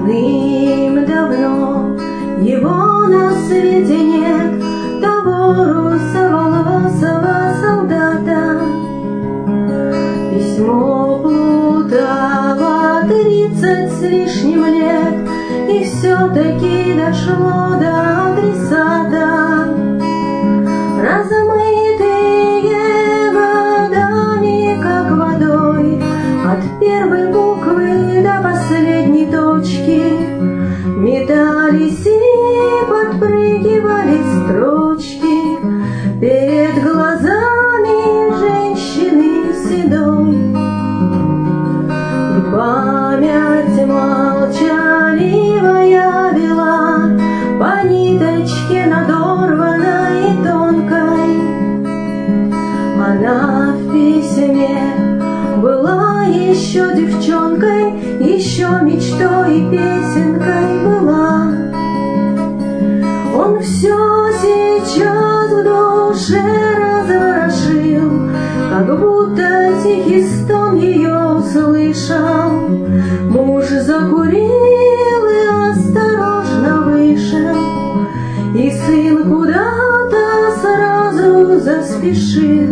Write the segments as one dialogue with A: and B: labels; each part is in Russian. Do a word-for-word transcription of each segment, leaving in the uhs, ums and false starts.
A: Давным-давно его на свете нет, того русоволосого солдата. Письмо плутало тридцать с лишним лет, и все-таки дошло до адресата. Размытые годами, как водой, от первой буквы до последней точки, метались и подпрыгивали строчки перед глазами женщины седой. И память молчаливая вела по ниточке надорванной и тонкой. Она в письме была еще девчонкой, еще мечтой и песенкой была. Он все сейчас в душе разворошил, как будто тихий стон ее услышал. Муж закурил и осторожно вышел, и сын куда-то сразу заспешил.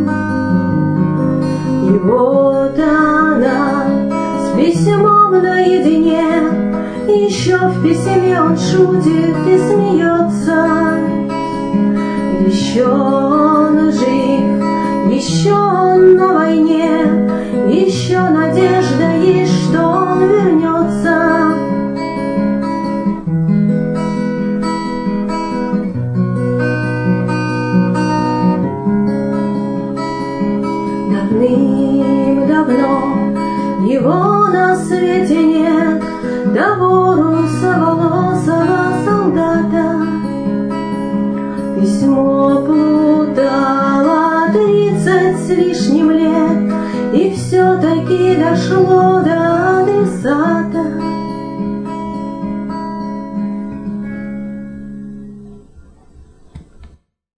A: И вот она с письмом наедине, еще в письме он шутит и смеется. Еще он жив, еще он на войне, еще надежда есть, что он вернется. Давным-давно его на свете нет, того русоволосого солдата. Письмо плутало тридцать с лишним лет, и все-таки дошло